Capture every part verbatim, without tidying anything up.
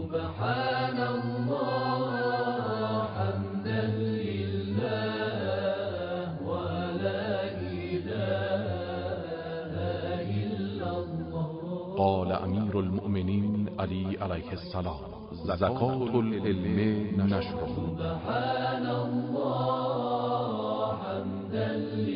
سبحان الله حمدا لله ولا إله إلا الله. قال امیر المؤمنین علی علیه السلام: زکات العلم نشر. سبحان الله حمدا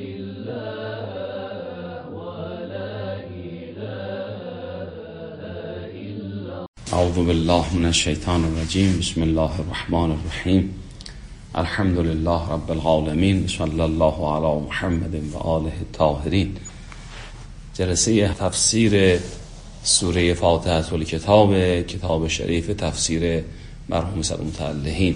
لله ولا إله إلا الله. اعوذ بالله من الشیطان الرجیم. بسم الله الرحمن الرحیم. الحمد لله رب العالمین. صلی الله علی محمد و آله الطاهرین. جلسه تفسیر سوره فاتحه الکتاب، کتاب شریف تفسیر مرحوم سید المتعلحین.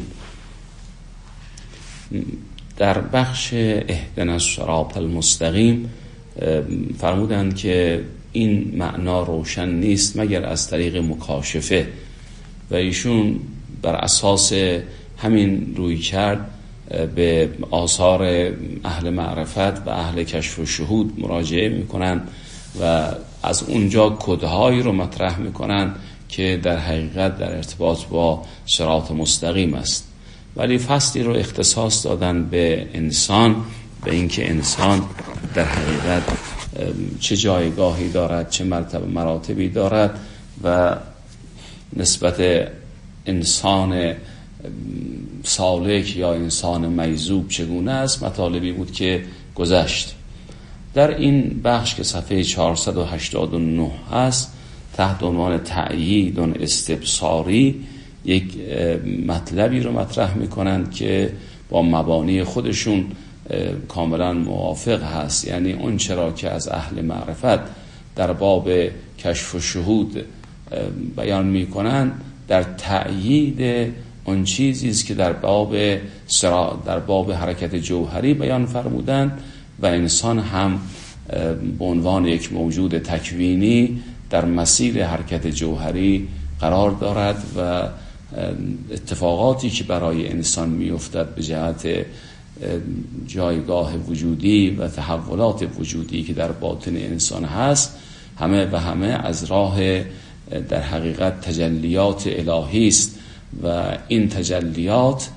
در بخش اهدنا الصراط المستقیم فرمودند که این معنا روشن نیست مگر از طریق مکاشفه و ایشون بر اساس همین روی کرد به آثار اهل معرفت و اهل کشف و شهود مراجعه میکنن و از اونجا کدهایی رو مطرح میکنن که در حقیقت در ارتباط با صراط مستقیم است، ولی فصلی رو اختصاص دادن به انسان، به اینکه انسان در حقیقت چه جایگاهی دارد، چه مرتبه مراتبی دارد و نسبت انسان سالک یا انسان میزوب چگونه است. مطالبی بود که گذشت. در این بخش که صفحه چهارصد و هشتاد و نه هست تحت عنوان تأیید استبصاری یک مطلبی رو مطرح میکنند که با مبانی خودشون کاملا موافق هست، یعنی اون چرا که از اهل معرفت در باب کشف و شهود بیان میکنن در تأیید اون چیزی است که در باب سرا در باب حرکت جوهری بیان فرمودند و انسان هم به عنوان یک موجود تکوینی در مسیر حرکت جوهری قرار دارد و اتفاقاتی که برای انسان میافتد به جهت جایگاه وجودی و تحولات وجودی که در باطن انسان هست همه و همه از راه در حقیقت تجلیات الهی است و این تجلیات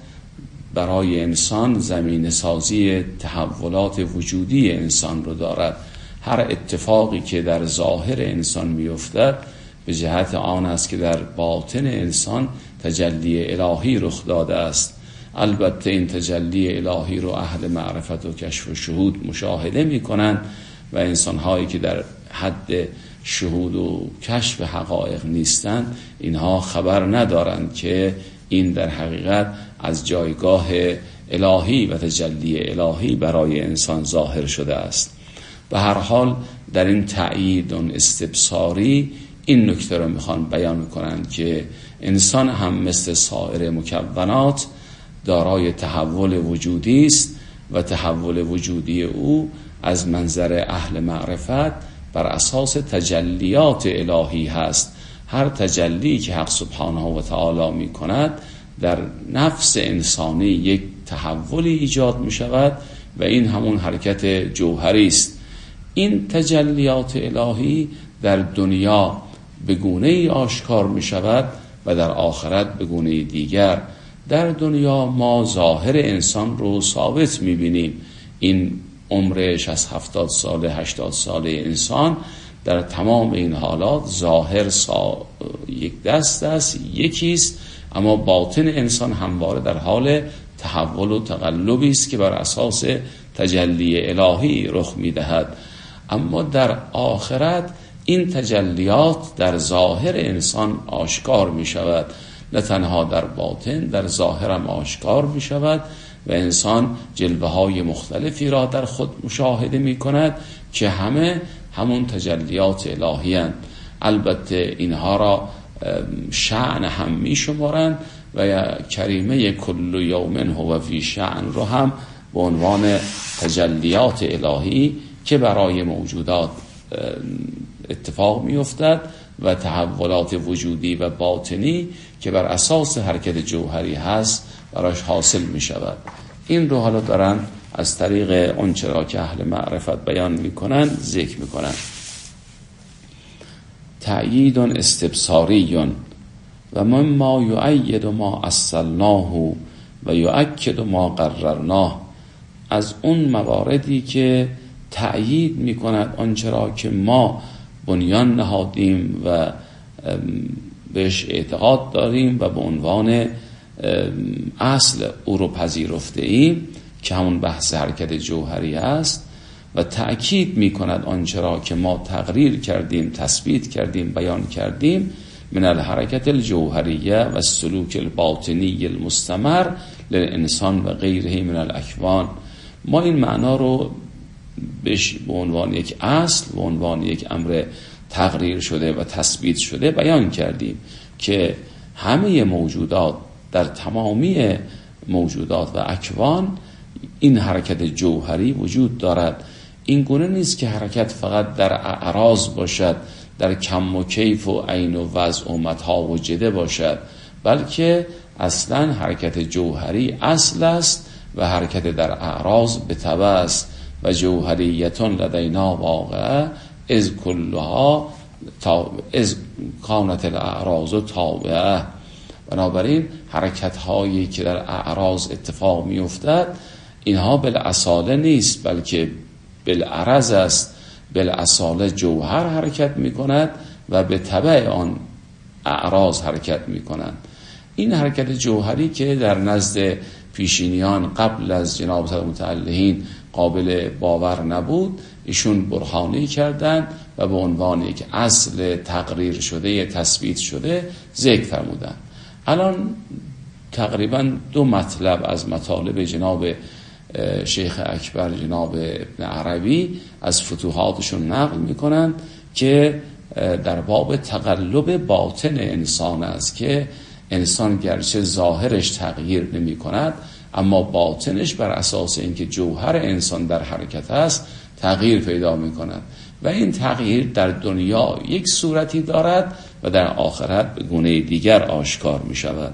برای انسان زمین سازی تحولات وجودی انسان رو دارد. هر اتفاقی که در ظاهر انسان میافتد به جهت آن است که در باطن انسان تجلی الهی رخ داده است. البته این تجلی الهی رو اهل معرفت و کشف و شهود مشاهده میکنند و انسانهایی که در حد شهود و کشف حقایق نیستند اینها خبر ندارند که این در حقیقت از جایگاه الهی و تجلی الهی برای انسان ظاهر شده است. به هر حال در این تأیید استبصاری این نکته رو میخوان بیان میکنند که انسان هم مثل سایر مکونات دارای تحول وجودی است و تحول وجودی او از منظر اهل معرفت بر اساس تجلیات الهی هست. هر تجلی که حق سبحانه و تعالی می کند در نفس انسانی یک تحولی ایجاد می شود و این همون حرکت جوهری است. این تجلیات الهی در دنیا به گونه‌ای آشکار می شود و در آخرت به گونه دیگر. در دنیا ما ظاهر انسان رو ثابت می بینیم. این عمرش از هفتاد ساله هشتاد ساله انسان در تمام این حالات ظاهر سا... یک دست است، یکیست، اما باطن انسان همواره در حال تحول و تقلبی است که بر اساس تجلی الهی رخ میدهد. اما در آخرت این تجلیات در ظاهر انسان آشکار می شود، نه تنها در باطن، در ظاهر هم آشکار می شود و انسان جلوه های مختلفی را در خود مشاهده می کند که همه همون تجلیات الهی هستند. البته اینها را شأن هم می شمارند و کریمه کل یوم هو فی شأن رو هم به عنوان تجلیات الهی که برای موجودات اتفاق می افتد و تحولات وجودی و باطنی که بر اساس حرکت جوهری هست براش حاصل می شود. این رو حالا دارن از طریق اون چرا که اهل معرفت بیان می کنن ذکر می کنن. تأیید استبصاری و مما یؤید ما اصلناه و یؤکد ما قررناه، از اون مواردی که تأیید می کند آنچه را که ما بنیان نهادیم و بهش اعتقاد داریم و به عنوان اصل او رو پذیرفته ایم که همون بحث حرکت جوهری است، و تأکید می کند آنچه را که ما تقریر کردیم، تثبیت کردیم، بیان کردیم من الحرکت الجوهریه و السلوک الباطنی المستمر للانسان و غیره من الاکوان. ما این معنا رو به عنوان یک اصل، به عنوان یک امر تقریر شده و تثبیت شده بیان کردیم که همه موجودات، در تمامی موجودات و اکوان این حرکت جوهری وجود دارد. این گونه نیست که حرکت فقط در اعراض باشد، در کم و کیف و عین و وضع و متاع و جده باشد، بلکه اصلا حرکت جوهری اصل است و حرکت در اعراض به تبع است. و جوهریتون لدینا واقع از کلها تا از کانت الاعراض و تابعه. بنابراین حرکت هایی که در اعراض اتفاق می افتد اینها بالاصاله نیست، بلکه بالعرض است. بالاصاله جوهر حرکت می کند و به تبع آن اعراض حرکت می کنند. این حرکت جوهری که در نزد پیشینیان قبل از جناب صدر متعلهین قابل باور نبود، ایشون برهانی کردند و به عنوان یک اصل تقریر شده، تثبیت شده ذکر فرمودند. الان تقریبا دو مطلب از مطالب جناب شیخ اکبر، جناب ابن عربی از فتوحاتشون نقل میکنند که در باب تقلب باطن انسان است که انسان گرچه ظاهرش تغییر نمی کند اما باطنش بر اساس اینکه جوهر انسان در حرکت است تغییر پیدا می کند و این تغییر در دنیا یک صورتی دارد و در آخرت به گونه دیگر آشکار می شود.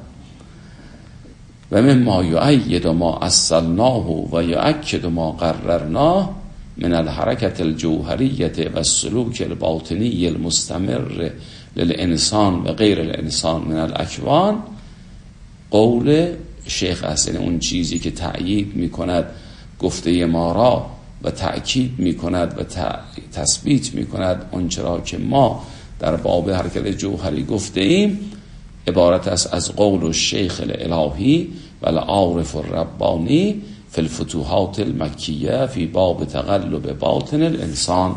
و مما یؤید ما اصلناه و یؤکد ما قررناه من الحرکت الجوهریه و السلوک الباطنی المستمر للانسان و غیر الانسان من الاکوان، قول شیخ است. یعنی اون چیزی که تأیید می کند گفته ما را و تأکید می کند و تثبیت می کند آنچه را که ما در باب حرکت جوهری گفته ایم، عبارت است از قول الشیخ الالهی و العارف الربانی فی الفتوحات المکیه فی باب تقلب باطن الانسان.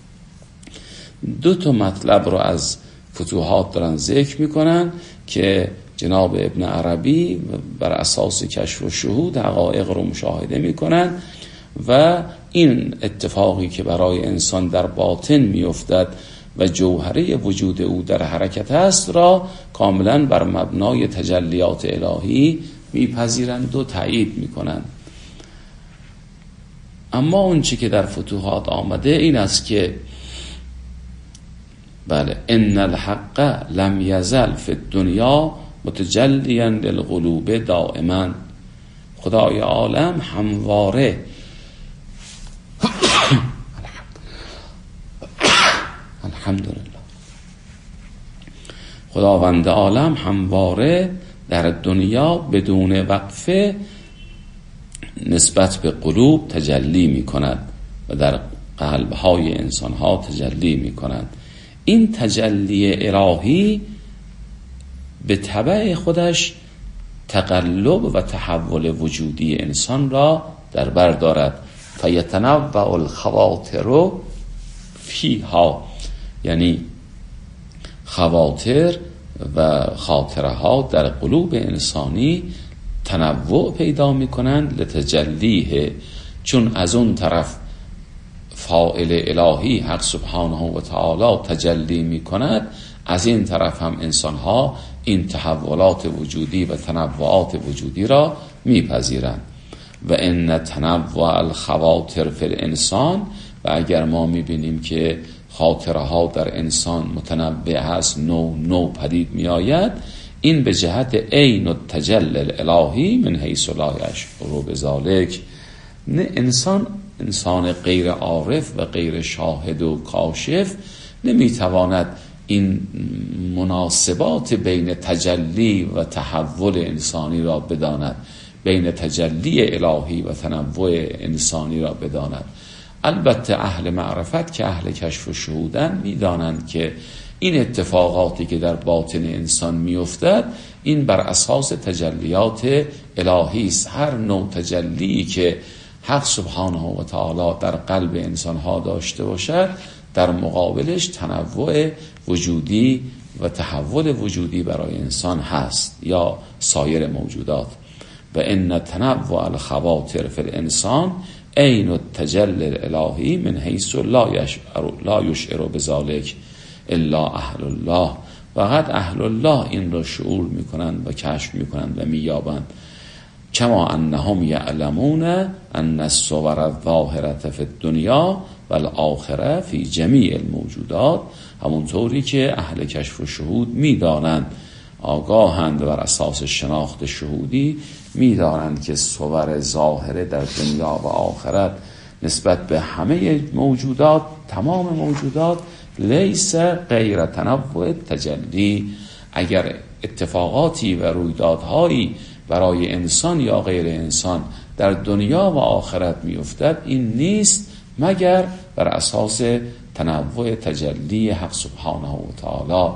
دو تا مطلب رو از فتوحات دارن ذکر میکنن که جناب ابن عربی بر اساس کشف و شهود حقایق رو مشاهده میکنن و این اتفاقی که برای انسان در باطن میافتد و جوهره وجود او در حرکت است را کاملا بر مبنای تجلیات الهی میپذیرند و تایید میکنند. اما اون چی که در فتوحات آمده این است که بله ان الحق لم یزل فی الدنیا متجلیا للقلوب دائما، خدای عالم همواره الحمدلله خداوند عالم همواره در دنیا بدون وقفه نسبت به قلوب تجلی می کند و در قلب‌های انسان‌ها تجلی می کند. این تجلی الهی به تبع خودش تقلب و تحول وجودی انسان را در بر دارد. فیتنوع الخواطر فیها، یعنی خواطر و خاطره ها در قلوب انسانی تنوع پیدا می کنند لتجلیه، چون از اون طرف فاعل الهی حق سبحانه و تعالی تجلی می کند، از این طرف هم انسان ها این تحولات وجودی و تنوعات وجودی را می پذیرند. و ان تنوع الخواطر فی الانسان، و اگر ما می بینیم که خاطره ها در انسان متنوع هست، نو نو پدید می آید، این به جهت عین التجلی الالهی من حیث لا یشعر بذلک. نه انسان انسان غیر عارف و غیر شاهد و کاشف نمیتواند این مناسبات بین تجلی و تحول انسانی را بداند، بین تجلی الهی و تنوع انسانی را بداند. البته اهل معرفت که اهل کشف و شهودن میدانند که این اتفاقاتی که در باطن انسان میافتد این بر اساس تجلیات الهی است. هر نوع تجلی که حق سبحانه و تعالی در قلب انسانها داشته باشد در مقابلش تنوع وجودی و تحول وجودی برای انسان هست یا سایر موجودات. و ان تنوع الخواطر فی الانسان عین التجلی الالهی من حیث لا یشعر لا یشعر بذلک الا اهل الله. فقط اهل الله این را شعور میکنند و کشف میکنند و مییابند. کما انهم یعلمون ان الصور الظاهره فی الدنیا والآخره فی جمیع الموجودات، همونطوری که اهل کشف و شهود میدانند، آگاهند بر اساس شناخت شهودی میدانند که صور ظاهره در دنیا و آخرت نسبت به همه موجودات، تمام موجودات، لیس غیر تنوع تجلی. اگر اتفاقاتی و رویدادهایی برای انسان یا غیر انسان در دنیا و آخرت میافتد این نیست مگر بر اساس تنوع تجلی حق سبحانه و تعالی.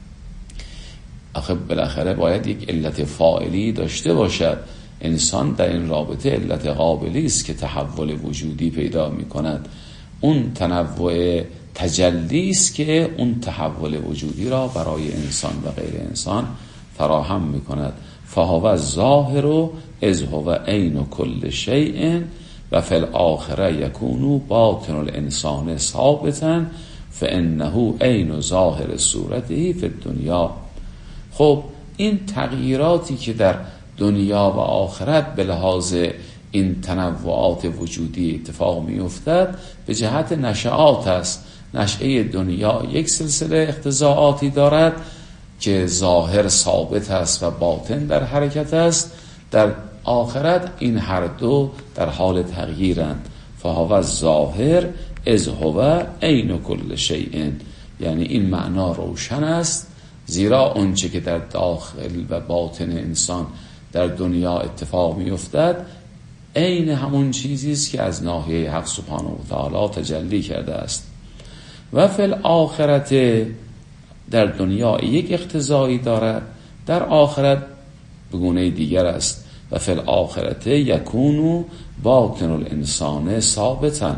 آخه بالاخره باید یک علت فاعلی داشته باشد. انسان در این رابطه علت قابلی است که تحول وجودی پیدا می کند. اون تنوع تجلی است که اون تحول وجودی را برای انسان و غیر انسان فراهم می کند. فهو الظاهر اذ هو عین کل شیء و فی الاخره یکون باطن الانسان ثابتا فانه عین ظاهر صورته فی الدنیا. خب این تغییراتی که در دنیا و آخرت به لحاظ این تنوعات وجودی اتفاق می افتد به جهت نشعات است. نشعه دنیا یک سلسله اقتضاعاتی دارد که ظاهر ثابت است و باطن در حرکت است. در آخرت این هر دو در حال تغییرند. فهو الظاهر اذ هو عین کل شیء، یعنی این معنا روشن است، زیرا اونچه که در داخل و باطن انسان در دنیا اتفاق می افتد عین همون چیزی است که از ناحیه حق سبحانه و تعالی تجلی کرده است. و فی الاخرت، در دنیا یک اقتضایی دارد، در آخرت به گونه دیگر است. و فی الاخرت یکون باطن الانسان ثابتا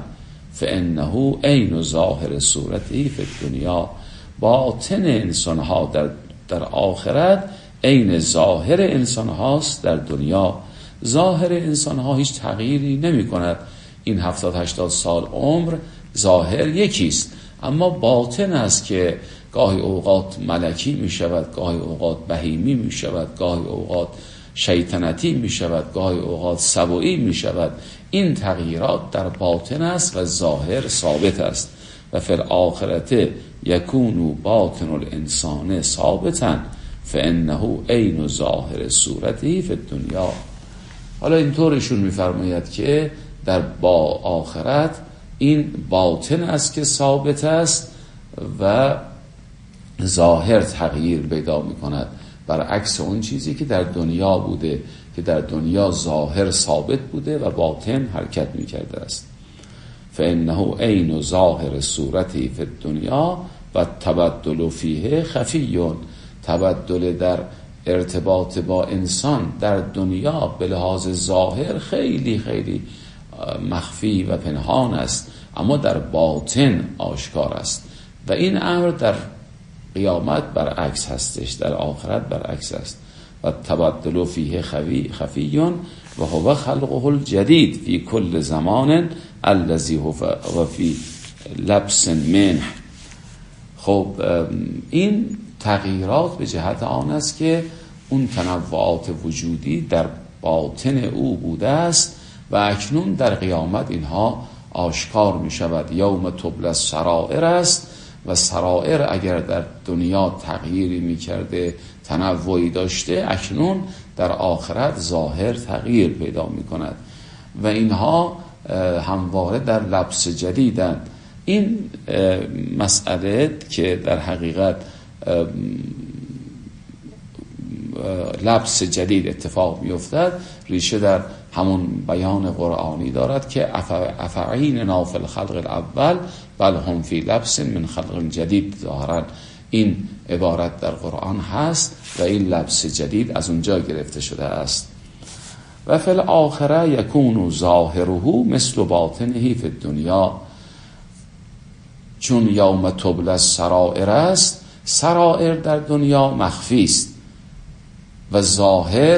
فانه عین ظاهر صورته فی الدنیا. باطن انسان ها در, در آخرت عین ظاهر انسان هاست در دنیا. ظاهر انسان ها هیچ تغییری نمی کند. این هفتاد هشتاد سال عمر ظاهر یکیست، اما باطن است که گاهی اوقات ملکی می شود، گاهی اوقات بهیمی می شود، گاهی اوقات شیطنتی می شود، گاهی اوقات سبویی می شود. این تغییرات در باطن است و ظاهر ثابت است. و فی الاخرت یکون باطن الانسان ثابتا فانه عین ظاهر صورته فی الدنیا. حالا اینطورشون میفرماید که در با آخرت این باطن است که ثابت است و ظاهر تغییر پیدا می کند، برعکس اون چیزی که در دنیا بوده که در دنیا ظاهر ثابت بوده و باطن حرکت می کرده است. فانه عین ظاهر صورتی فی الدنیا و تبدل فیه خفیون. تبدل در ارتباط با انسان در دنیا به لحاظ ظاهر خیلی خیلی مخفی و پنهان است، اما در باطن آشکار است. و این امر در قیامت برعکس هستش، در آخرت برعکس است. و تبدل فیه خفی خفیون و هو خلقه الجدید فی کل زمان الذی هو فی لبس منه. خب این تغییرات به جهت آن است که اون تنوعات وجودی در باطن او بوده است و اکنون در قیامت اینها آشکار می شود. یوم تبلی السرائر است و سرائر اگر در دنیا تغییری می کرده، تنوعی داشته، اکنون در آخرت ظاهر تغییر پیدا می کند و اینها همواره در لبس جدیدند. این مسئله که در حقیقت لبس جدید اتفاق می‌افتد ریشه در همون بیان قرآنی دارد که افعیننا فی الخلق الاول بل هم فی لبس من خلق جدید. ظاهرا این عبارت در قرآن هست و این لبس جدید از اونجا گرفته شده است. و فی الاخره یکون ظاهره مثل باطنه فی الدنیا، چون یوم تبلی السرائر است، سرائر در دنیا مخفی است و ظاهر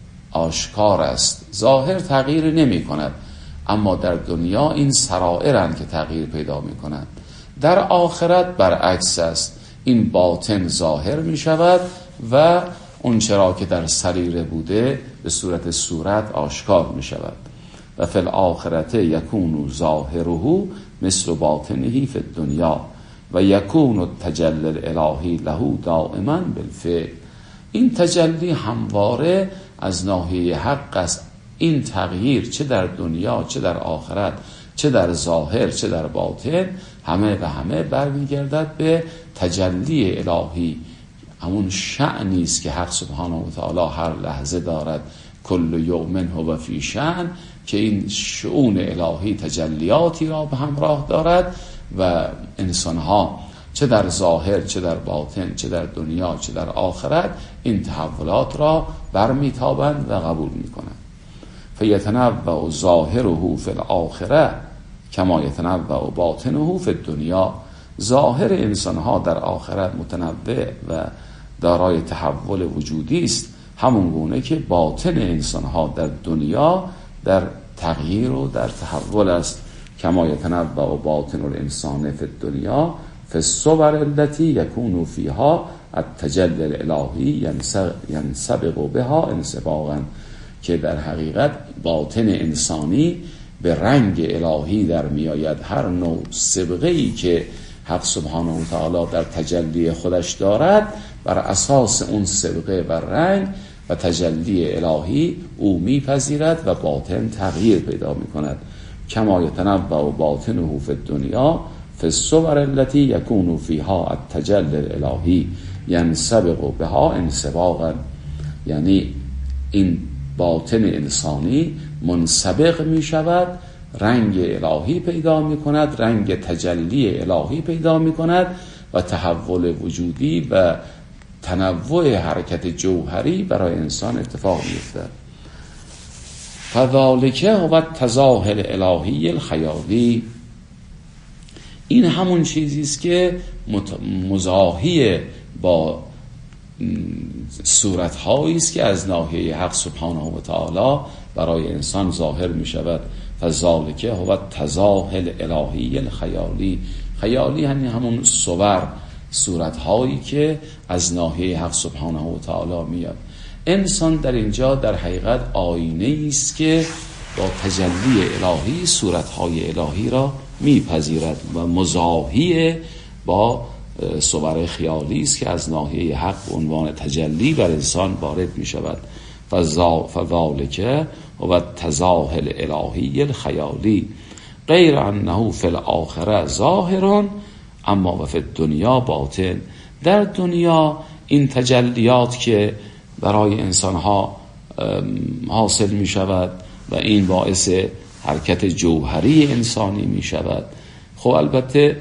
آشکار است. ظاهر تغییر نمی کند، اما در دنیا این سرائرند که تغییر پیدا می کنند. در آخرت برعکس است، این باطن ظاهر می شود و اون چرا که در سریره بوده به صورت صورت آشکار می شود. و فی الاخرت یکون ظاهره مثل باطنه فی الدنیا و یکون التجلی الالهی له دائما بالفعل. این تجلی همواره از ناحیه حق است. این تغییر چه در دنیا چه در آخرت، چه در ظاهر چه در باطن، همه و همه برمیگردد به تجلی الهی. همون شأنی است که حق سبحانه و تعالی هر لحظه دارد. کل یوم هو فی شأن، که این شؤون الهی تجلیاتی را به همراه دارد و انسانها چه در ظاهر چه در باطن چه در دنیا چه در آخرت این تحولات را برمیتابند و قبول میکنند. فیتنوع ظاهره فی الاخره کما یتنوع باطنه فی الدنیا. ظاهر انسانها در آخرت متنوع و دارای تحول وجودی است، همون گونه که باطن انسانها در دنیا در تغییر و در تحول است. کما یتنوع باطن الانسان فی الدنیا فی الصور التي یکون فیها التجلی الالهی ینسبق بها انسباقا، که در حقیقت باطن انسانی به رنگ الهی در میآید. هر نوع سبقه‌ای که حق سبحانه و تعالی در تجلی خودش دارد، بر اساس اون سبقه و رنگ و تجلی الهی او میپذیرد و باطن تغییر پیدا میکند. کما یتنوع باطنه فی الدنیا فی الصور التي یکون فیها التجلی الالهی ینسبق بها انسباقا، یعنی این باطن انسانی منسبق می شود، رنگ الهی پیدا می کند، رنگ تجلی الهی پیدا می کند و تحول وجودی و تنوع حرکت جوهری برای انسان اتفاق می افتد. فذالک هو التظاهر الالهی الخیالی. این همون چیزی است که مزاحی با صورت‌هایی است که از ناحیه حق سبحانه و تعالی برای انسان ظاهر می شود. فذالک هو التظاهر الالهی الخیالی. خیالی یعنی همون صور، صورت‌هایی که از ناحیه حق سبحانه و تعالی میاد. انسان در اینجا در حقیقت آینه است که با تجلی الهی صورت‌های الهی را میپذیرد و مزاحی با صور خیالی است که از ناحیه حق به عنوان تجلی بر انسان وارد می شود. فذالک و التظاهر الالهی الخیالی غیر انه فی الاخره ظاهر اما و فی الدنیا باطن. در دنیا این تجلیات که برای انسانها حاصل می شود و این باعث حرکت جوهری انسانی می شود. خب البته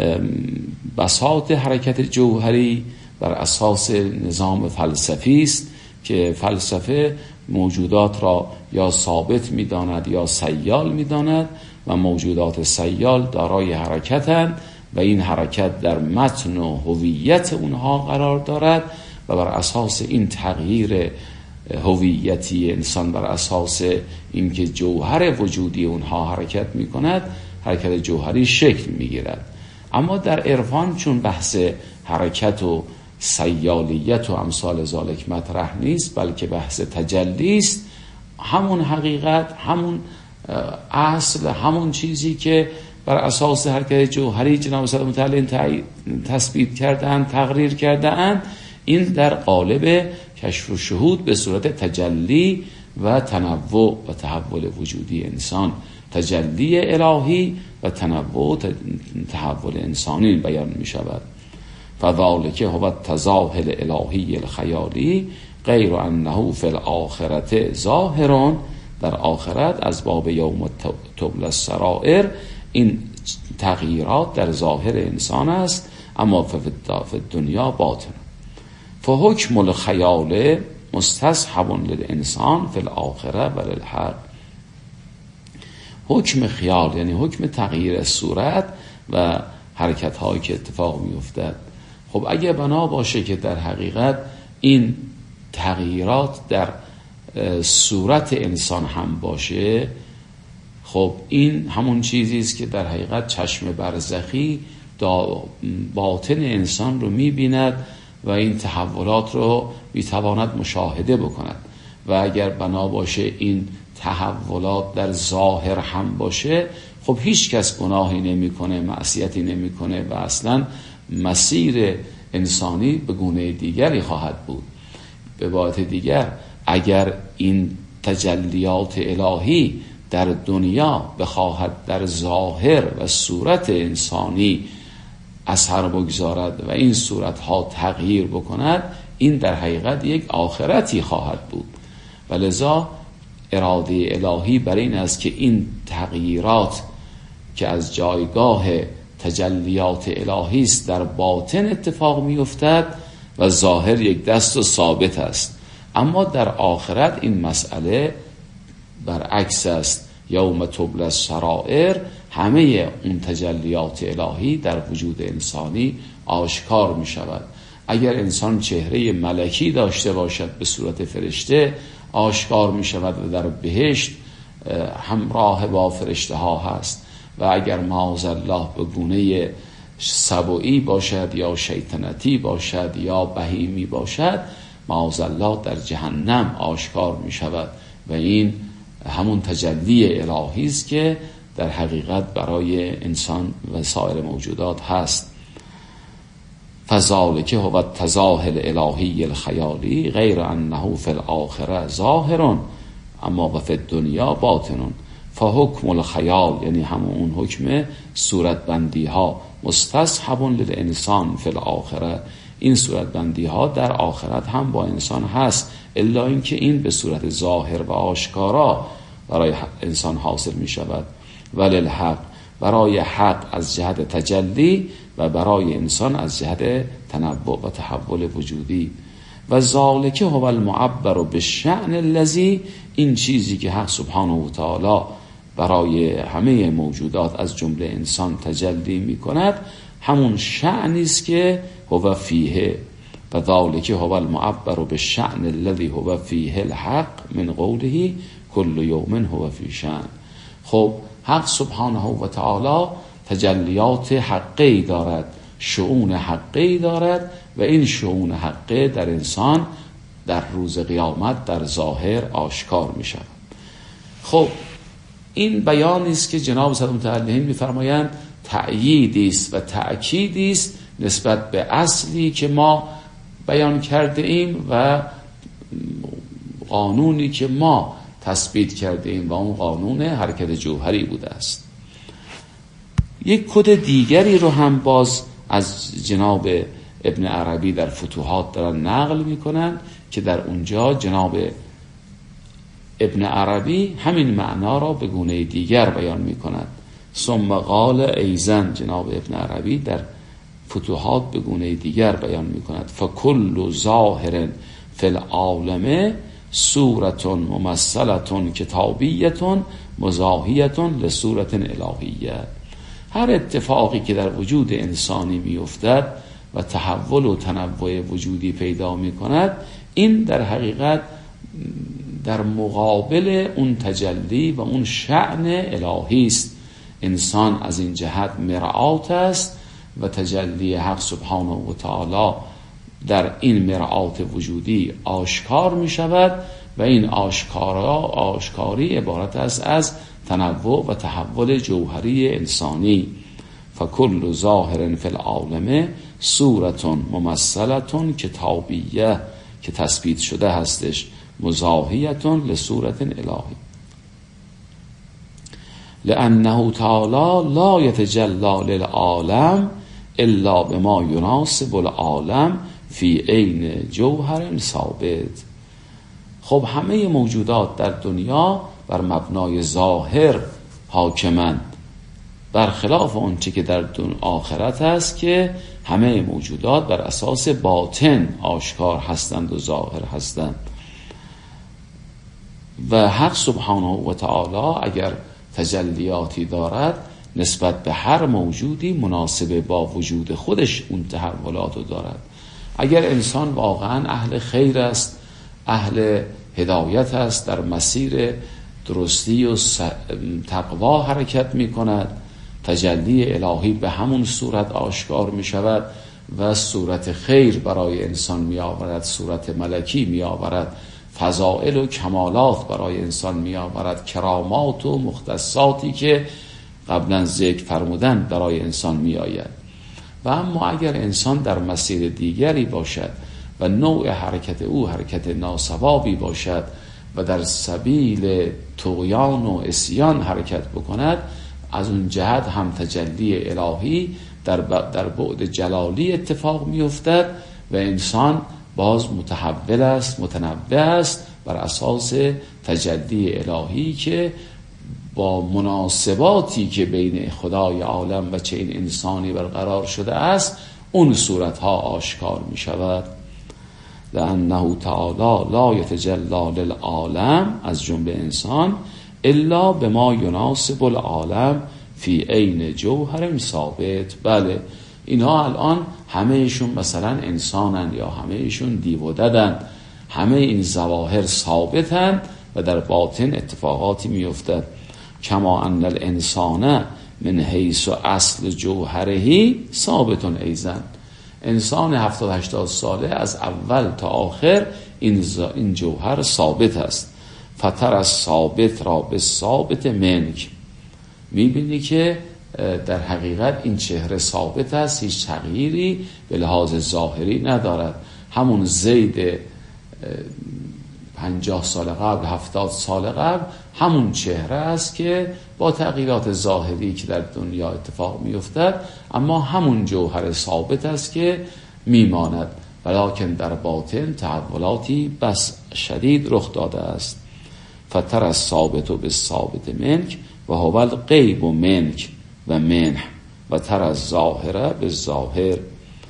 بساط حرکت جوهری بر اساس نظام فلسفی است که فلسفه موجودات را یا ثابت می داند یا سیال می داند و موجودات سیال دارای حرکتند و این حرکت در متن و هویت اونها قرار دارد و بر اساس این تغییر هویتی انسان، بر اساس اینکه جوهر وجودی اونها حرکت می کند، حرکت جوهری شکل می گیرد. اما در عرفان چون بحث حرکت و سیالیت و امثال ذالک مطرح نیست، بلکه بحث تجلی است، همون حقیقت، همون اصل، همون چیزی که بر اساس حرکت جوهری جناب صادق متعالی تثبیت کرده‌اند، تقریر کرده‌اند، این در قالب کشف و شهود به صورت تجلی و تنوع و تحول وجودی انسان تجلی الهی و تنوع تحول انسانی بیان می شود. فذالک هو التظاهر الالهی الخیالی غیر انه فی الاخرة ظاهران، در آخرت از باب یوم تبلی السرائر این تغییرات در ظاهر انسان است، اما فی الدنیا باطن. فحکم الخیال مستصحب للانسان فی الاخره و للحق. حکم خیال یعنی حکم تغییر صورت و حرکت هایی که اتفاق می افتد. خب اگه بنا باشه که در حقیقت این تغییرات در صورت انسان هم باشه، خب این همون چیزی است که در حقیقت چشم برزخی باطن انسان رو می‌بیند و این تحولات رو می‌تواند مشاهده بکند. و اگر بنا باشه این تحولات در ظاهر هم باشه، خب هیچ کس گناهی نمی‌کنه، معصیتی نمی‌کنه و اصلاً مسیر انسانی به گونه دیگری خواهد بود. به عبارت دیگر، اگر این تجلیات الهی در دنیا بخواهد در ظاهر و صورت انسانی اثر بگذارد و این صورتها تغییر بکند، این در حقیقت یک آخرتی خواهد بود. و لذا اراده الهی بر این است که این تغییرات که از جایگاه تجلیات الهی است در باطن اتفاق می افتد و ظاهر یک دست و ثابت است. اما در آخرت این مسئله برعکس است. یوم تبلی السرائر، همه اون تجلیات الهی در وجود انسانی آشکار می شود. اگر انسان چهره ملکی داشته باشد به صورت فرشته، آشکار می شود و در بهشت همراه با فرشته ها هست. و اگر معاذالله به گونه سبویی باشد یا شیطنتی باشد یا بهیمی باشد، معاذالله در جهنم آشکار می شود. و این همون تجلی الهی است که در حقیقت برای انسان و سایر موجودات هست. فذالک هو التظاهر الالهی الخیالی غیر انه فی الاخره ظاهر اما و فی الدنیا باطن. فحکم الخیال یعنی همون اون حکم صورت بندی ها مستصحب للانسان فی الاخره، این صورت بندی ها در آخرت هم با انسان هست، الا اینکه این به صورت ظاهر و آشکارا برای انسان حاصل می شود. ولی الحق، برای حق از جهت تجلی و برای انسان از جهت تنوع و تحول وجودی. و ذالک هو المعبر بالشأن الذی، این چیزی که حق سبحانه و تعالی برای همه موجودات از جمله انسان تجلی می کند، همون شأنی است که هو فیه. و ذالک هو المعبر بالشأن الذی هو فیه الحق من قوله کل یوم هو فی شأن. خب حق سبحانه و تعالی تجلیات حقی دارد، شؤون حقی دارد و این شؤون حقی در انسان در روز قیامت در ظاهر آشکار می شود. خب این بیانی است که جناب سید متعلین می‌فرمایند تأییدی است و تأکیدی است نسبت به اصلی که ما بیان کرده ایم و قانونی که ما تثبیت کرده ایم و اون قانون حرکت جوهری بوده است. یک کد دیگری رو هم باز از جناب ابن عربی در فتوحات دارن نقل میکنن که در اونجا جناب ابن عربی همین معنا را به گونه دیگر بیان میکند. ثم قال ایزن، جناب ابن عربی در فتوحات به گونه دیگر بیان میکند فکل ظاهر فی العالم صورت ممثلة کتابیة مزاحیة لصورت الهیه. هر اتفاقی که در وجود انسانی میافتد و تحول و تنوع وجودی پیدا میکند، این در حقیقت در مقابل اون تجلی و اون شأن الهی است. انسان از این جهت مرآت است و تجلی حق سبحانه و تعالی در این مرآت وجودی آشکار می شود و این آشکارا آشکاری عبارت است از تنوع و تحول جوهری انسانی. فکل ظاهر فی العالم صورت ممثلة کتابیه، که تثبیت شده هستش، مزاحیة لصورت الهی. لانه تعالی لا یتجلی للعالم الا بما یناسب العالم فی عین جوهر ثابت. خب همه موجودات در دنیا بر مبنای ظاهر حاکمند، برخلاف آنچه که در دنیا آخرت است که همه موجودات بر اساس باطن آشکار هستند و ظاهر هستند. و حق سبحانه و تعالی اگر تجلیاتی دارد نسبت به هر موجودی مناسب با وجود خودش اون تحولات رو دارد. اگر انسان واقعا اهل خیر است، اهل هدایت است، در مسیر درستی و تقوا حرکت می کند، تجلی الهی به همون صورت آشکار می شود و صورت خیر برای انسان می آورد، صورت ملکی می آورد، فضائل و کمالات برای انسان می آورد، کرامات و مختصاتی که قبلا ذکر فرمودن برای انسان می آید. و اما اگر انسان در مسیر دیگری باشد و نوع حرکت او حرکت ناصوابی باشد و در سبیل طغیان و عصیان حرکت بکند، از اون جهت هم تجلی الهی در در بعد جلالی اتفاق می افتد و انسان باز متحول است، متنوع است بر اساس تجلی الهی که با مناسباتی که بین خدای عالم و چه این انسانی برقرار شده است اون صورتها آشکار می شود. لأنه تعالی لا یتجلی للعالم، از جمله انسان، الا بما یناسب العالم فی عین جوهر ثابت. بله اینها الان همه ایشون مثلا انسانن یا همه ایشون دیو و ددن، همه این ظواهر ثابتن و در باطن اتفاقاتی میافتد. کما ان الانسان من حیث اصل جوهره ثابت ایضا. انسان هفتاد هشتاد ساله از اول تا آخر این این جوهر ثابت است. فتر از ثابت را به ثابت منک، میبینی که در حقیقت این چهره ثابت است، هیچ تغییری به لحاظ ظاهری ندارد. همون زید پنجاه سال قبل، هفتاد سال قبل همون چهره است که با تغییرات ظاهری که در دنیا اتفاق میافتد، اما همون جوهر ثابت است که میماند، ولکن در باطن تحولاتی بس شدید رخ داده است. فتر از ثابت و به ثابت منک و هو الغیب و منک و منح و تر از ظاهره به ظاهر.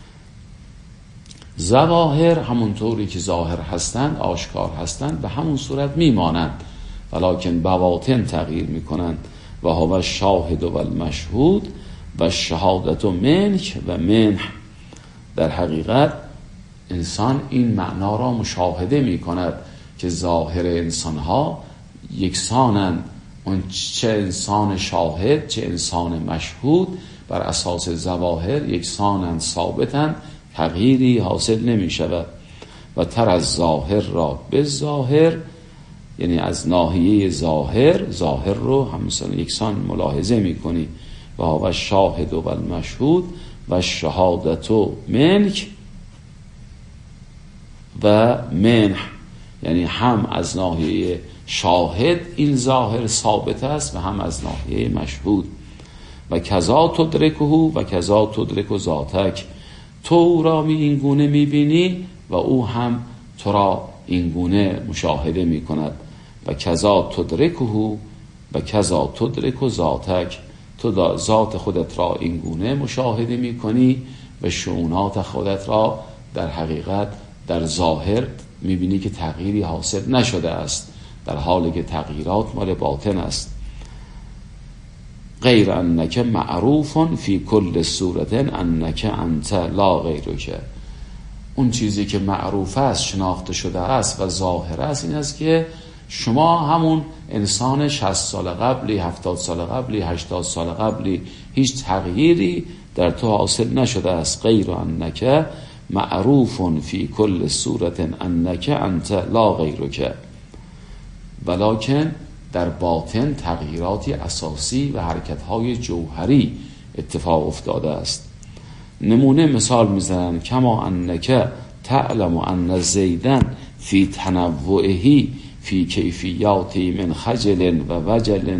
ظواهر همونطوری که ظاهر هستند، آشکار هستند، به همون صورت میمانند، ولکن بواطن تغییر میکنند. و هو الشاهد و المشهود و شهادت و منک و منح. در حقیقت انسان این معنا را مشاهده میکند که ظاهر انسانها یکسانند، اون چه انسان شاهد چه انسان مشهود بر اساس ظواهر یکسانند، ثابتند، تغییری حاصل نمی شود. و تر از ظاهر را به ظاهر، یعنی از ناحیه ظاهر ظاهر رو همسان یکسان ملاحظه می کنی. و هو شاهد و المشهود و شهادت و منک و منح، یعنی هم از ناحیه شاهد این ظاهر ثابت است و هم از ناحیه مشهود. و کذا تدرکه و کذا تدرک ذاتک، تو را می این گونه می بینی و او هم تو را این گونه مشاهده می کند. و کذا تدرکه و کذا تدرک ذاتک، تو ذات خودت را این گونه مشاهده می کنی و شؤونات خودت را در حقیقت در ظاهر می بینی که تغییری حاصل نشده است، در حالی که تغییرات مال باطن است. غیر انک معروف فی کل صورت انک انت لا غیرک. اون چیزی که معروف است، شناخته شده است و ظاهر است این است که شما همون انسان شصت سال قبلی، هفتاد سال قبلی، هشتاد سال قبلی، هیچ تغییری در تو حاصل نشده است. غیر انک معروف فی کل صورت انک انت لا غیرک، ولکن در باطن تغییراتی اساسی و حرکت‌های جوهری اتفاق افتاده است. نمونه مثال میزنن کما انک تعلم ان زیدن فی تنوعه فی کیفیاتی من خجل و وجل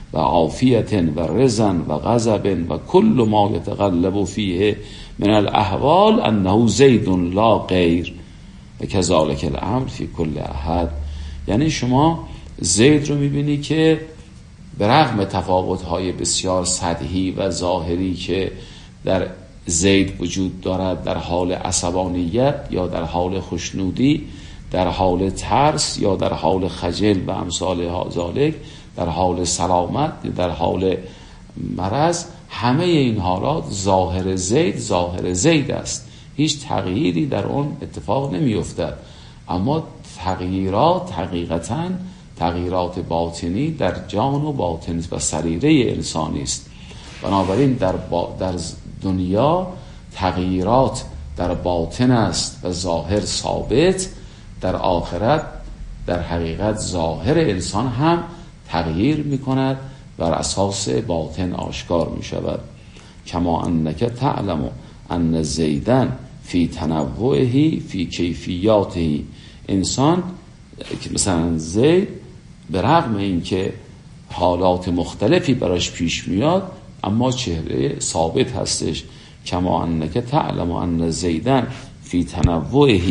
و عافیت و رضا و غضب و کل ما یتقلب فیه من الاحوال انه زید لا غیر و کذالک الامر فی کل احد. یعنی شما زید رو میبینی که به رغم تفاوت‌های بسیار سطحی و ظاهری که در زید وجود دارد، در حال عصبانیت یا در حال خوشنودی، در حال ترس یا در حال خجل و امثال ذالک، در حال سلامت یا در حال مرض، همه این حالات ظاهر زید ظاهر زید است، هیچ تغییری در اون اتفاق نمی افتد. اما تغییرات حقیقتاً تغییرات باطنی در جان و باطن و سریره انسانی است. بنابراین در, با در دنیا تغییرات در باطن است و ظاهر ثابت، در آخرت در حقیقت ظاهر انسان هم تغییر می کند، بر اساس باطن آشکار می شود. کما انک تعلم ان زیدن فی تنوعه فی کیفیاته. انسان مثلا زید به رغم این که حالات مختلفی براش پیش میاد اما چهره ثابت هستش. کما انک تعلم ان زیدن فی تنوعه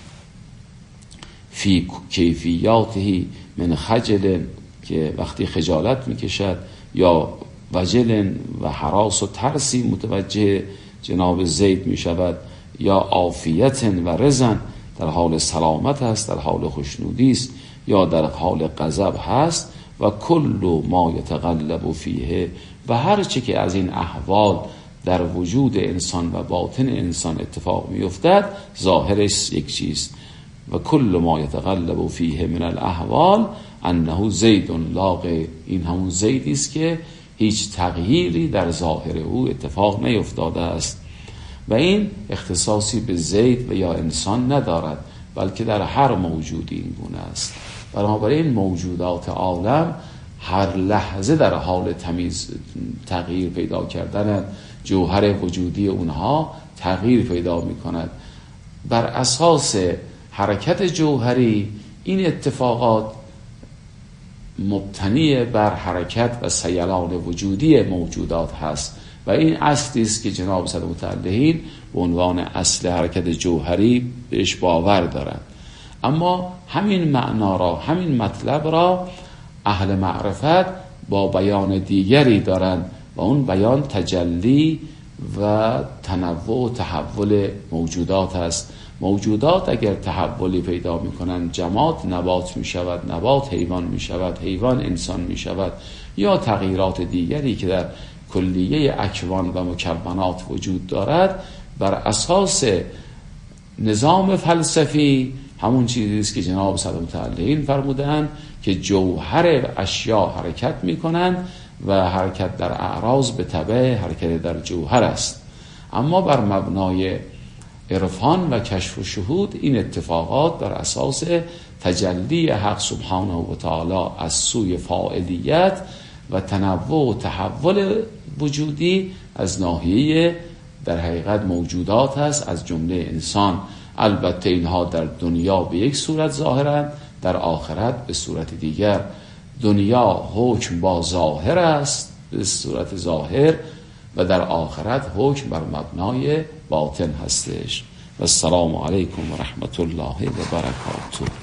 فی کیفیاته من خجل، که وقتی خجالت میکشد یا وجل و هراس و ترسی متوجه جناب زید میشود، یا عافیت و رضا در حال سلامت است، در حال خوشنودی است، یا در حال غضب هست. و کل ما یتقلب فیه، و هر چه که از این احوال در وجود انسان و باطن انسان اتفاق میافتد ظاهرش یک چیز. و کل ما یتقلب فیه من الاحوال انه زید لا غیر. این همون زیدی است که هیچ تغییری در ظاهر او اتفاق نیفتاده است. و این اختصاصی به زید و یا انسان ندارد، بلکه در هر موجودی این گونه است. بنابراین موجودات عالم هر لحظه در حال تمیز تغییر پیدا کردن، جوهر وجودی اونها تغییر پیدا می کند. بر اساس حرکت جوهری این اتفاقات مبتنی بر حرکت و سیلان وجودی موجودات هست و این اصلی است که جناب صدر متعلهین به عنوان اصل حرکت جوهری بهش باور دارند. اما همین معنا را، همین مطلب را اهل معرفت با بیان دیگری دارند و اون بیان تجلی و تنوع و تحول موجودات است. موجودات اگر تحولی پیدا می کنند، جماد نبات می شود، نبات حیوان می شود، حیوان انسان می شود، یا تغییرات دیگری که در کلیه اکوان و مکونات وجود دارد، بر اساس نظام فلسفی همون چیزی است که جناب صدر متعلهین فرمودند که جوهر اشیا حرکت می کنند و حرکت در اعراض به تبع حرکت در جوهر است. اما بر مبنای عرفان و کشف و شهود این اتفاقات بر اساس تجلی حق سبحانه و تعالی از سوی فاعلیت و تنوع و تحول وجودی از ناحیه در حقیقت موجودات است، از جمله انسان. البته اینها در دنیا به یک صورت ظاهرند، در آخرت به صورت دیگر. دنیا حکم با ظاهر است به صورت ظاهر و در آخرت حکم بر مبنای باطن هستش. و السلام علیکم و رحمت الله و برکاته.